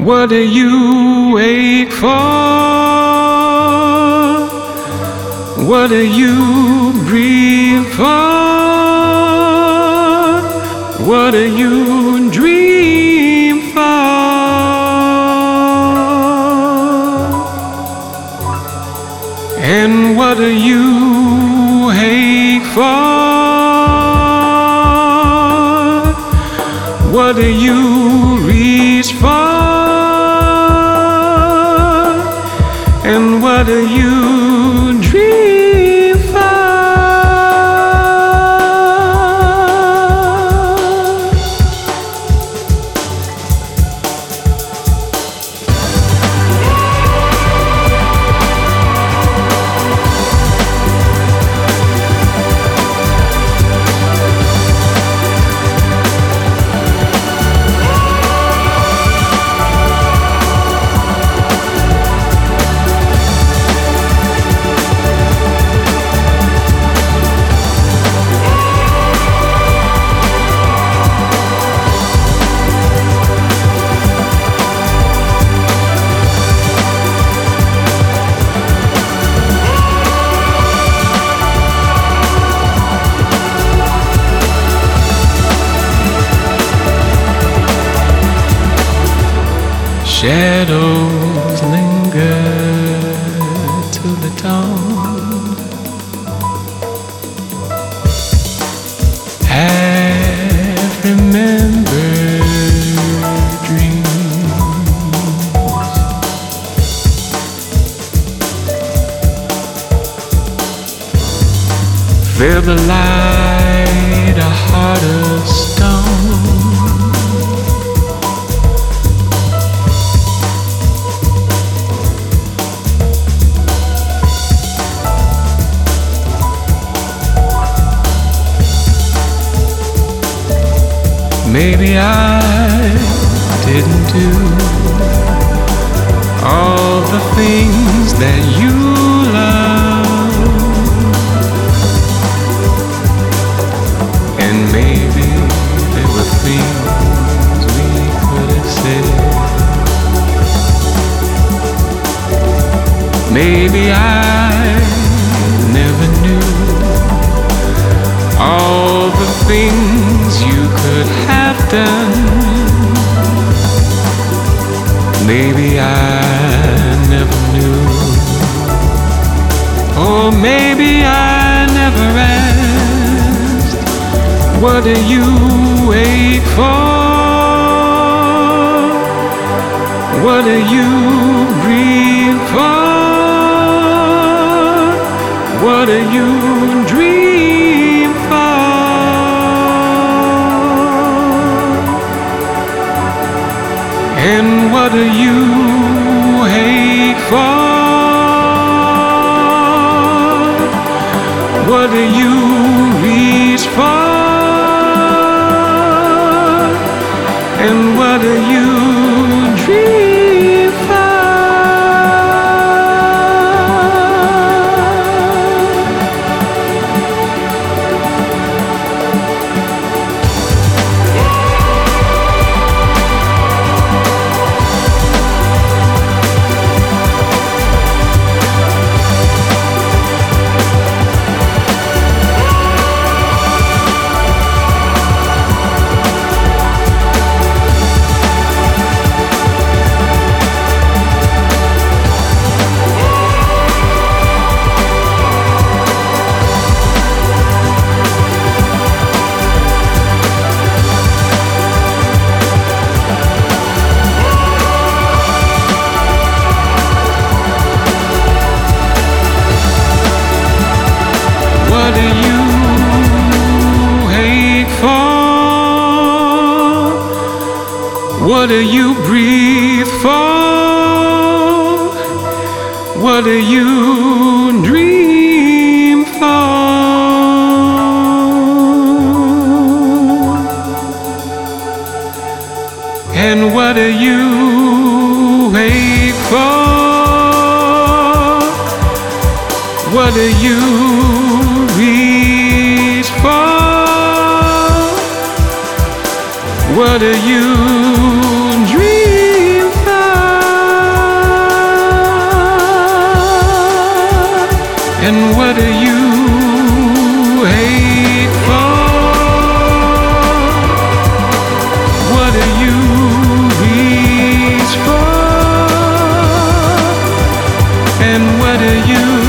What do you wait for? What do you breathe for? What do you dream for? And what do you hate for? What do you reach for? And what do you dream for? Shadows linger till the dawn. Half remembered dreams. Feel the light, a heart of stone. Maybe I didn't do all the things that you love, and maybe there were things we could have said. Maybe I never knew all the things you could have done. Maybe I never knew. Or maybe I never asked. What do you wait for? What do you breathe for? What do you dream for? And what do you hate for? What do you reach for? And what do you dream for? What do you hate for? What do you breathe for? What do you dream for? And what do you hate for? What do you reach for? What do you dream for? to you.